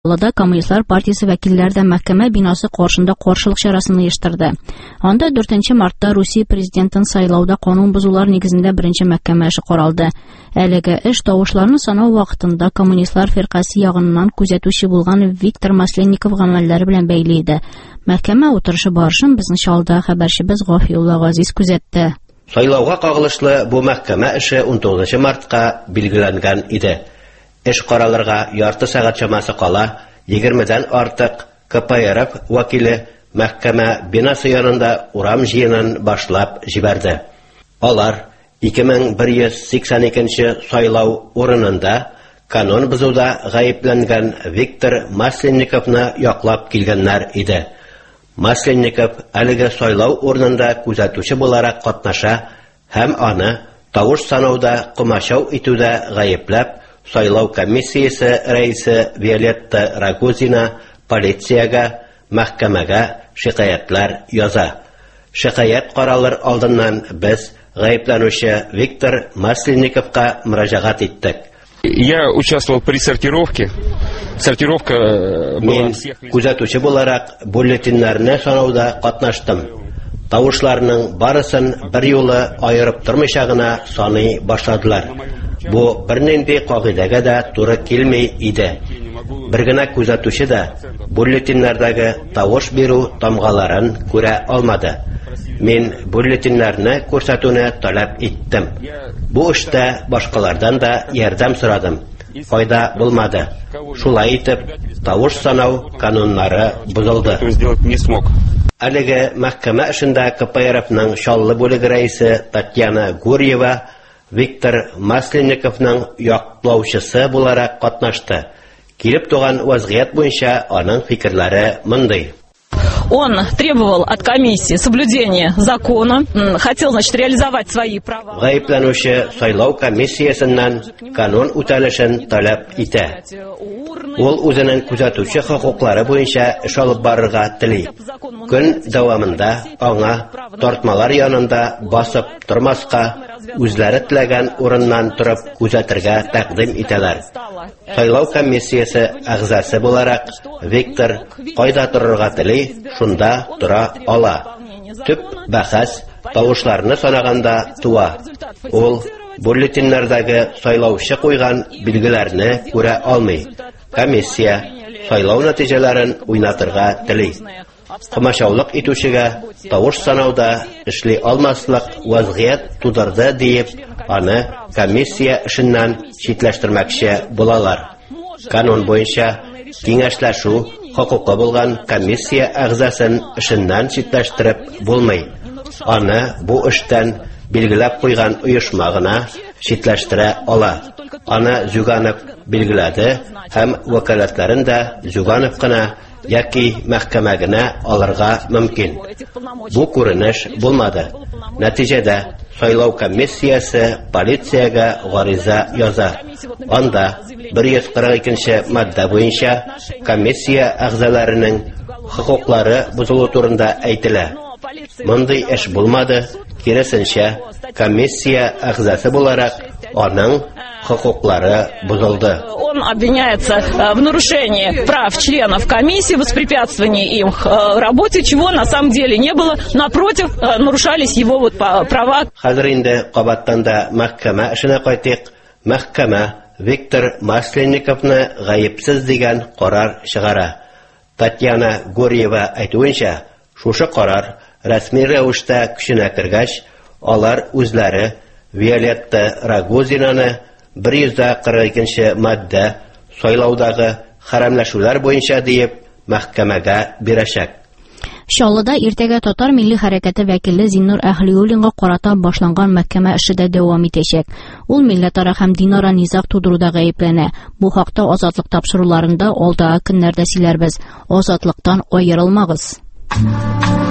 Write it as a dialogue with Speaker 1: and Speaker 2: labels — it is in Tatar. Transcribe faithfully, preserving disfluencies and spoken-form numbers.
Speaker 1: Лада Коммунистлар партиясе вәкилләре дә мәхкәмә бинасы каршында каршылык чарасын оештырды. Анда дүртенче мартта Русия президентын сайлауда канун бозулар нигезендә беренче мәхкәмә эше каралды. Әлеге эш тавышларны санау вакытында Коммунистлар фиркасы ягыннан күзәтүче булган Виктор Масленников гамәлләре белән бәйле иде. Мәхкәмә утырышы барышын безнең чалда хәбәрчебез Гафиулла Газиз күзәтте.
Speaker 2: Сайлауга кагылышлы бу мәхкәмә эше он тугызынчы мартка билгеләнгән иде. Эш каралырга ярты сәгать чамасы кала, егермедән артык ка пэ эр эф вәкиле мәхкәмә бинасы янында урам җыенын башлап җибәрде. Алар ике мең бер йөз сиксән икенче сайлау урынында канун бозуда гаепләнгән Виктор Масленниковны яклап килгәннәр иде. Масленников әлеге сайлау урынында күзәтүче буларак катнаша һәм аны тавыш санауда комачау итүдә гаепләп, сайлау комиссиясе рәисе Виолетта Рагозина полициягә, мәхкәмәгә шикаятлар яза. Шикаят каралыр алдыннан без гаепләнүче Виктор Масленниковка мөрәҗәгать иттек.
Speaker 3: Я участвовал при сортировке. Сортировка была всех.
Speaker 2: Күзәтүче буларак бюллетеннәрне санауда катнаштым. Тавышларның барысын бер юлы айырып тормыйча гына саный башладылар. Бу бернинди кагыйдәгә дә туры килми иде. Бер генә күзәтүче дә бюллетеннәрдәге тавыш бирү тамгаларын күрә алмады. Мин бюллетеннәрне күрсәтүне таләп иттем. Бу эштә башкалардан да ярдәм сорадым. Файда булмады. Шулай итеп, тавыш санау кануннары бозылды. Әлеге мәхкәмә эшендә ка пэ эр эфның шаллы бүлеге рәисе Татьяна Гурьева Виктор Масленниковның яклаучысы буларак катнашты. Килеп туган вазгыять буенча аның фикерләре мондый.
Speaker 4: Он требовал от комиссии соблюдения закона, хотел, значит, реализовать свои права.
Speaker 2: Гаепләнүче сайлау комиссиясеннән канун үтәлешен таләп итә. Ул үзенең күзәтүче хокуклары буенча эш алып барырга тели. Көн дәвамында аңа тартмалар янында басып тормаска, үзләре теләгән урыннан торып күзәтергә тәкъдим итәләр. Сайлау комиссиясе әгъзасы буларак Виктор кайда торырга тели, шунда тора ала. Төп бәхәс тавышларны санаганда туа. Ул бюллетеннәрдәге сайлаучы куйган билгеләрне күрә алмый. Комиссия сайлау нәтиҗәләрен уйнатырга тели. Комачаулык итүчегә тавыш санауда эшли алмаслык вазгыять тудырды диеп, аны комиссия эшеннән читләштермәкче булалар. Канун буенча киңәшләшү хокукы булган комиссия әгъзасын эшеннән читләштереп булмый. Аны бу эштән билгеләп куйган оешма гына читләштерә ала. Аны Зюганов билгеләде һәм вәкаләтләрен дә Зюганов кына яки мәхкәмә генә алырга мөмкин. Бу күренеш булмады. Нәтиҗәдә сайлау комиссиясе полициягә гариза яза. Анда бер йөз кырык икенче мадда буенча комиссия әгъзаларының хокуклары бозылу турында әйтелә. Мондый эш булмады, киресенчә, комиссия әгъзасы буларак аның хокуклары бозылды.
Speaker 4: Он обвиняется в нарушении прав членов комиссии, воспрепятствовании им работе, чего на самом деле не было. Напротив, нарушались его вот права.
Speaker 2: Хәзер инде кабаттан да мәхкәмә эшенә кайтыйк. Мәхкәмә Виктор Масленниковны гаепсез дигән карар чыгара. Татьяна Гурьева әйтүенчә, шушы карар рәсми рәвештә көченә кергәч, алар үзләре Виолетта Рагозинаны бер йөз кырык икенче мадда сайлаудагы хәрәмләшүләр буенча диеп мәхкәмәгә бирәчәк.
Speaker 1: Чаллыда иртәгә Татар милли хәрәкәте вәкиле Зиннур Әхлиуллинга карата башланган мәхкәмә эше дә дәвам итәчәк. Ул милләтара һәм динара низаг тудыруда гаепләнә. Бу хакта Азатлык тапшыруларында алдагы көннәрдә сөйләрбез. Азатлыктан аерылмагыз.